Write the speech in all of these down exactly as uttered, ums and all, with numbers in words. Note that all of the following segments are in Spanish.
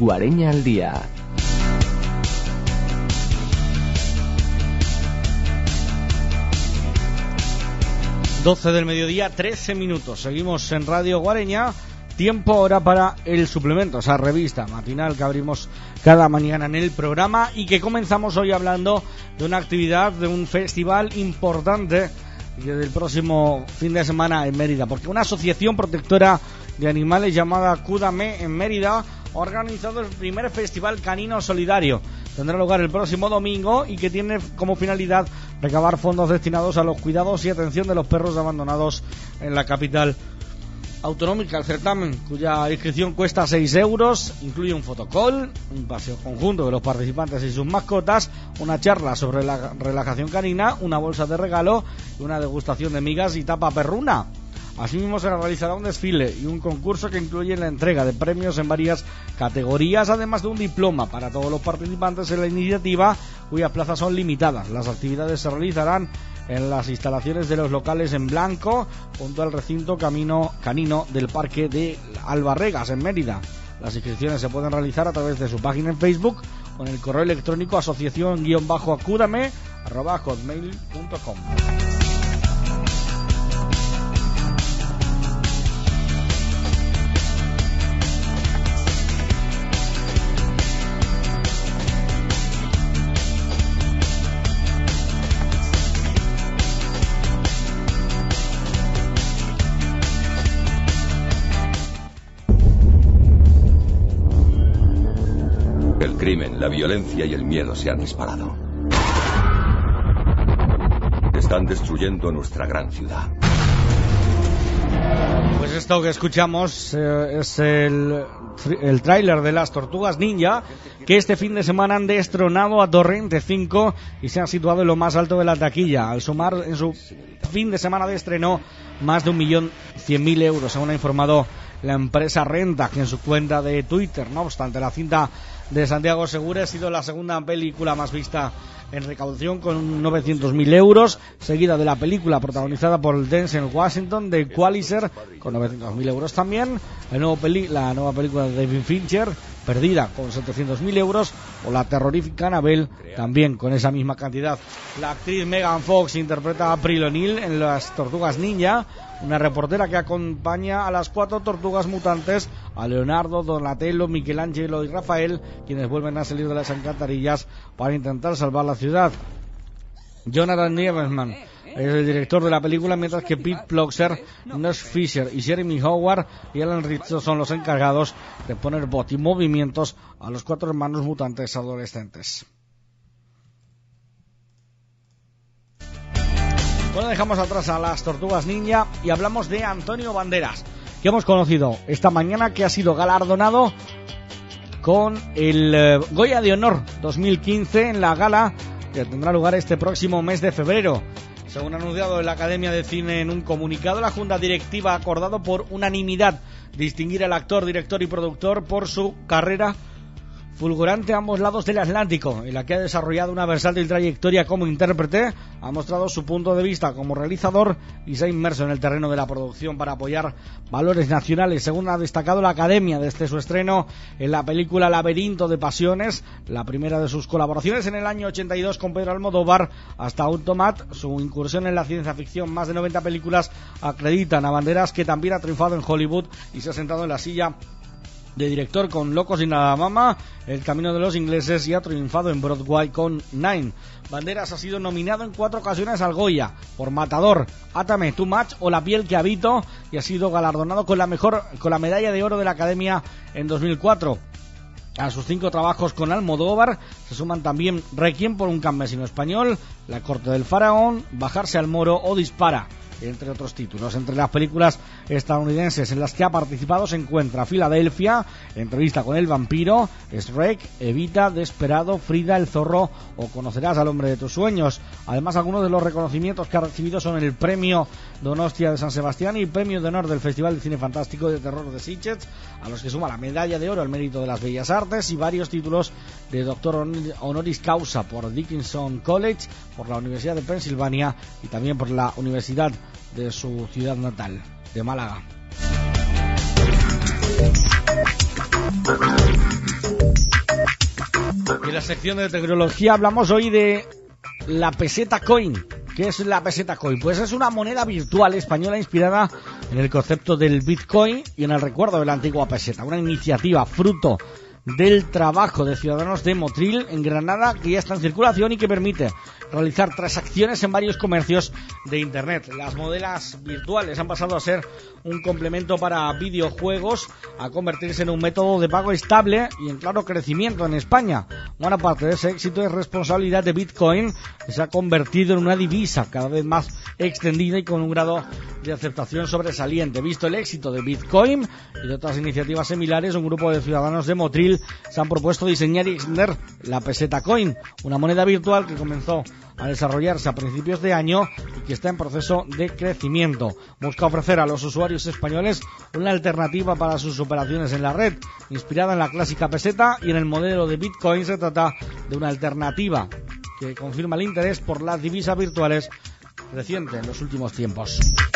Guareña al día. doce del mediodía, trece minutos. Seguimos en Radio Guareña. Tiempo ahora para el suplemento, esa revista matinal que abrimos cada mañana en el programa y que comenzamos hoy hablando de una actividad, de un festival importante del próximo fin de semana en Mérida, porque una asociación protectora de animales llamada Cúdame en Mérida ha organizado el primer festival canino solidario. Tendrá lugar el próximo domingo y que tiene como finalidad recabar fondos destinados a los cuidados y atención de los perros abandonados en la capital autonómica. El certamen, cuya inscripción cuesta seis euros, incluye un fotocall, un paseo conjunto de los participantes y sus mascotas, una charla sobre la relajación canina, una bolsa de regalo y una degustación de migas y tapa perruna. Asimismo se realizará un desfile y un concurso que incluye la entrega de premios en varias categorías, además de un diploma para todos los participantes en la iniciativa, cuyas plazas son limitadas. Las actividades se realizarán en las instalaciones de los locales en Blanco, junto al recinto camino canino del Parque de Albarregas, en Mérida. Las inscripciones se pueden realizar a través de su página en Facebook con el correo electrónico asociación-acúdame arroba hotmail punto com. El crimen, la violencia y el miedo se han disparado. Están destruyendo nuestra gran ciudad. Pues esto que escuchamos eh, es el, el tráiler de Las Tortugas Ninja, que este fin de semana han destronado a Torrente cinco y se han situado en lo más alto de la taquilla, al sumar en su fin de semana de estreno más de un millón cien mil euros, según ha informado la empresa Renta, que en su cuenta de Twitter. No obstante, la cinta de Santiago Segura ha sido la segunda película más vista en recaudación, con novecientos mil euros, seguida de la película protagonizada por Denzel Washington de Equalizer, con novecientos mil euros también, el nuevo peli- la nueva película de David Fincher, Perdida, con setecientos mil euros, o la terrorífica Annabelle, también con esa misma cantidad. La actriz Megan Fox interpreta a April O'Neil en Las Tortugas Ninja, una reportera que acompaña a las cuatro tortugas mutantes, a Leonardo, Donatello, Michelangelo y Rafael, quienes vuelven a salir de las alcantarillas para intentar salvar la ciudad. Jonathan Nieversman es el director de la película, mientras que Pete Ploxer, Nurse Fisher y Jeremy Howard y Alan Ritchson son los encargados de poner voz y movimientos a los cuatro hermanos mutantes adolescentes. Bueno, dejamos atrás a Las Tortugas Ninja y hablamos de Antonio Banderas, que hemos conocido esta mañana, que ha sido galardonado con el eh, Goya de Honor dos mil quince en la gala que tendrá lugar este próximo mes de febrero. Según ha anunciado en la Academia de Cine en un comunicado, la Junta Directiva ha acordado por unanimidad distinguir al actor, director y productor por su carrera fulgurante a ambos lados del Atlántico, en la que ha desarrollado una versátil trayectoria como intérprete, ha mostrado su punto de vista como realizador y se ha inmerso en el terreno de la producción para apoyar valores nacionales, según ha destacado la Academia desde su estreno en la película Laberinto de Pasiones, la primera de sus colaboraciones en el año ochenta y dos con Pedro Almodóvar, hasta Automat. Su incursión en la ciencia ficción, más de noventa películas acreditan a Banderas, que también ha triunfado en Hollywood y se ha sentado en la silla de director con Locos y Nada Mama, El Camino de los Ingleses, y ha triunfado en Broadway con Nine. Banderas ha sido nominado en cuatro ocasiones al Goya por Matador, Átame, Too Much o La piel que habito, y ha sido galardonado con la mejor con la medalla de oro de la Academia en dos mil cuatro. A sus cinco trabajos con Almodóvar se suman también Requiem por un campesino español, La corte del faraón, Bajarse al moro o Dispara, entre otros títulos. Entre las películas estadounidenses en las que ha participado se encuentra Filadelfia, Entrevista con el vampiro, Shrek, Evita, Desperado, Frida, El zorro o Conocerás al hombre de tus sueños. Además, algunos de los reconocimientos que ha recibido son el Premio Donostia de San Sebastián y el Premio de Honor del Festival de Cine Fantástico de Terror de Sitges, a los que suma la Medalla de Oro al Mérito de las Bellas Artes y varios títulos de Doctor Honoris Causa por Dickinson College, por la Universidad de Pensilvania y también por la Universidad de su ciudad natal, de Málaga. En la sección de tecnología hablamos hoy de la peseta coin. ¿Qué es la peseta coin? Pues es una moneda virtual española inspirada en el concepto del Bitcoin y en el recuerdo de la antigua peseta. Una iniciativa fruto del trabajo de ciudadanos de Motril en Granada, que ya está en circulación y que permite realizar transacciones en varios comercios de internet. Las monedas virtuales han pasado a ser un complemento para videojuegos, a convertirse en un método de pago estable y en claro crecimiento en España. Buena parte de ese éxito es responsabilidad de Bitcoin, que se ha convertido en una divisa cada vez más extendida y con un grado de aceptación sobresaliente. Visto el éxito de Bitcoin y de otras iniciativas similares, un grupo de ciudadanos de Motril se han propuesto diseñar y extender la peseta coin, una moneda virtual que comenzó a desarrollarse a principios de año y que está en proceso de crecimiento. Busca ofrecer a los usuarios españoles una alternativa para sus operaciones en la red, inspirada en la clásica peseta, y en el modelo de Bitcoin se trata de una alternativa que confirma el interés por las divisas virtuales reciente en los últimos tiempos.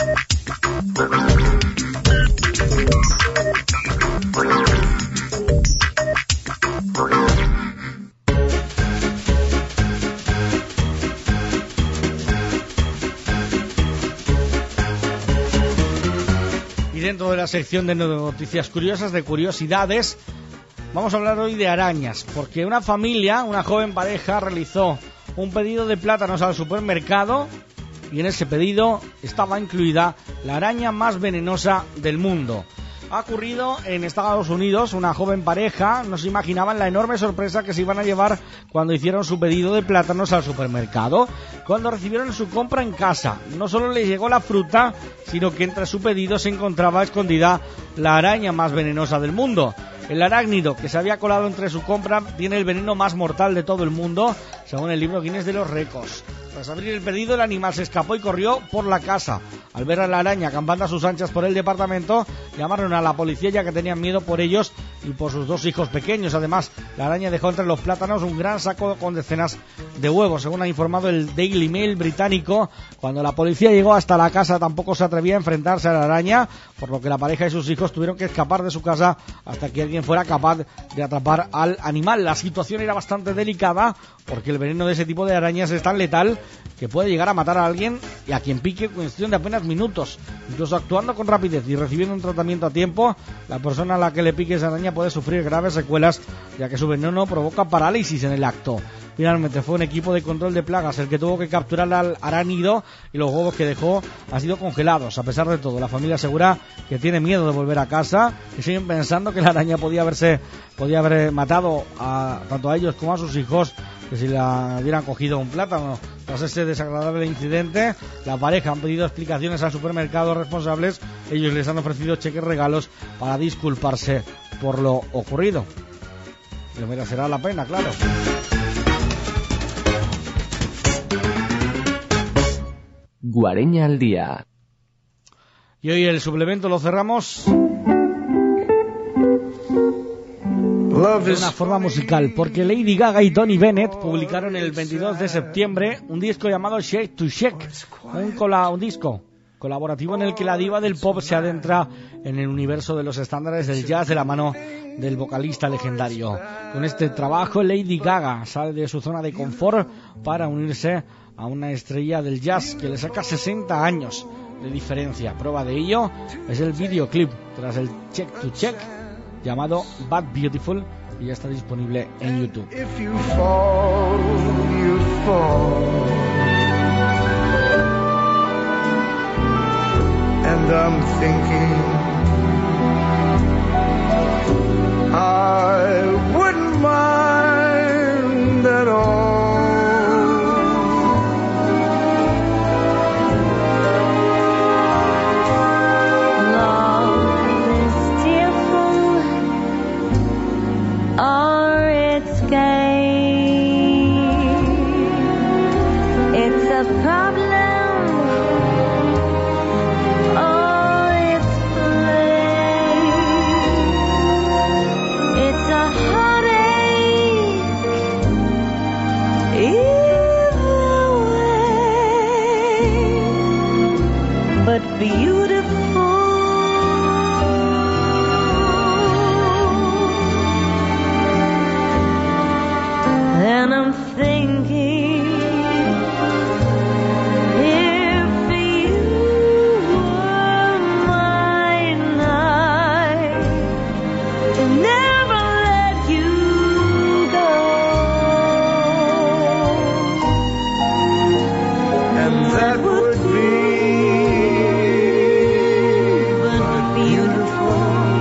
Y dentro de la sección de noticias curiosas, de curiosidades, vamos a hablar hoy de arañas, porque una familia, una joven pareja, realizó un pedido de plátanos al supermercado y en ese pedido estaba incluida la araña más venenosa del mundo. Ha ocurrido en Estados Unidos. Una joven pareja no se imaginaban la enorme sorpresa que se iban a llevar cuando hicieron su pedido de plátanos al supermercado. Cuando recibieron su compra en casa, no solo les llegó la fruta, sino que entre su pedido se encontraba escondida la araña más venenosa del mundo. El arácnido que se había colado entre su compra tiene el veneno más mortal de todo el mundo, según el libro Guinness de los récords. Tras abrir el pedido, el animal se escapó y corrió por la casa. Al ver a la araña acampando a sus anchas por el departamento, llamaron a la policía ya que tenían miedo por ellos y por sus dos hijos pequeños. Además, la araña dejó entre los plátanos un gran saco con decenas de huevos, según ha informado el Daily Mail británico. Cuando la policía llegó hasta la casa, tampoco se atrevía a enfrentarse a la araña, por lo que la pareja y sus hijos tuvieron que escapar de su casa hasta que alguien fuera capaz de atrapar al animal. La situación era bastante delicada porque el veneno de ese tipo de arañas es tan letal que puede llegar a matar a alguien y a quien pique en cuestión de apenas minutos. Incluso actuando con rapidez y recibiendo un tratamiento a tiempo, la persona a la que le pique esa araña puede sufrir graves secuelas, ya que su veneno provoca parálisis en el acto. Finalmente fue un equipo de control de plagas el que tuvo que capturar al arácnido y los huevos que dejó han sido congelados. A pesar de todo, la familia asegura que tiene miedo de volver a casa y siguen pensando que la araña podía haberse podía haber matado a, tanto a ellos como a sus hijos, que si la hubieran cogido un plátano. Tras ese desagradable incidente, la pareja han pedido explicaciones al supermercado responsables. Ellos les han ofrecido cheques regalos para disculparse por lo ocurrido. Le merecerá la pena, claro. Guareña al día. Y hoy el suplemento lo cerramos de una forma musical, porque Lady Gaga y Tony Bennett publicaron el veintidós de septiembre un disco llamado Shake to Shake, un, cola, un disco colaborativo en el que la diva del pop se adentra en el universo de los estándares del jazz de la mano del vocalista legendario. Con este trabajo, Lady Gaga sale de su zona de confort para unirse a una estrella del jazz que le saca sesenta años de diferencia. Prueba de ello es el videoclip tras el Check to Check llamado Bad Beautiful, y ya está disponible en YouTube. If you fall, you fall. And I'm thinking I wouldn't mind at all. Or its game. It's a problem, or it's play. It's a heartache, either way, but beautiful. that would be but beautiful.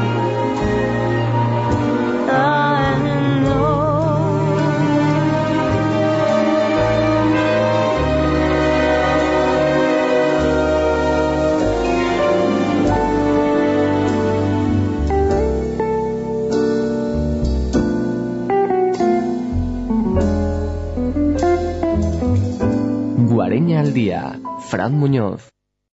I know. Guareña al día, Fran Muñoz.